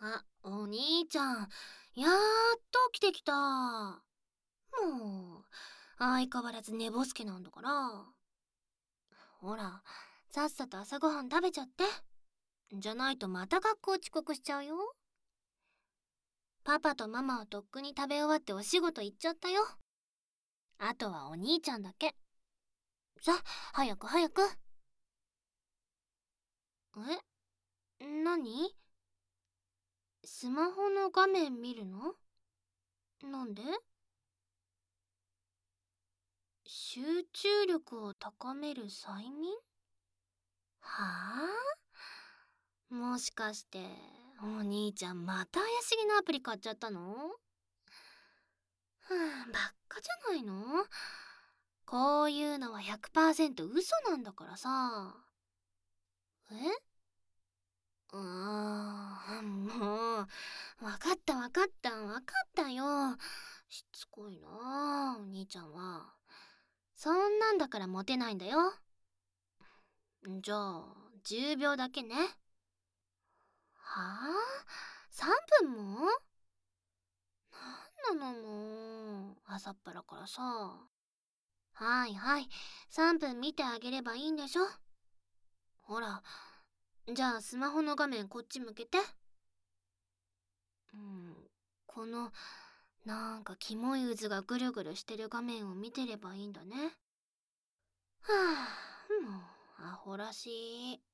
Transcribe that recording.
あ、お兄ちゃん、やっと起きてきた。もう、相変わらず寝ぼすけなんだから。ほら、さっさと朝ごはん食べちゃって。じゃないとまた学校遅刻しちゃうよ。パパとママはとっくに食べ終わってお仕事行っちゃったよ。あとはお兄ちゃんだけ。さ、早く早く。何？スマホの画面見るの？なんで？集中力を高める催眠？はあ？もしかして、お兄ちゃんまた怪しげなアプリ買っちゃったの？ばっかじゃないの？こういうのは100%嘘なんだからさ。え？もう、わかったわかったわかったよ。しつこいなあ、お兄ちゃんは。そんなんだからモテないんだよ。じゃあ、10秒だけね。はあ？ 3 分も？なんなのもう、朝っぱらからさ。はいはい、3分見てあげればいいんでしょ。ほら、じゃあスマホの画面こっち向けて。うん、この、なんかキモい渦がぐるぐるしてる画面を見てればいいんだね。はあ、もう、アホらしい。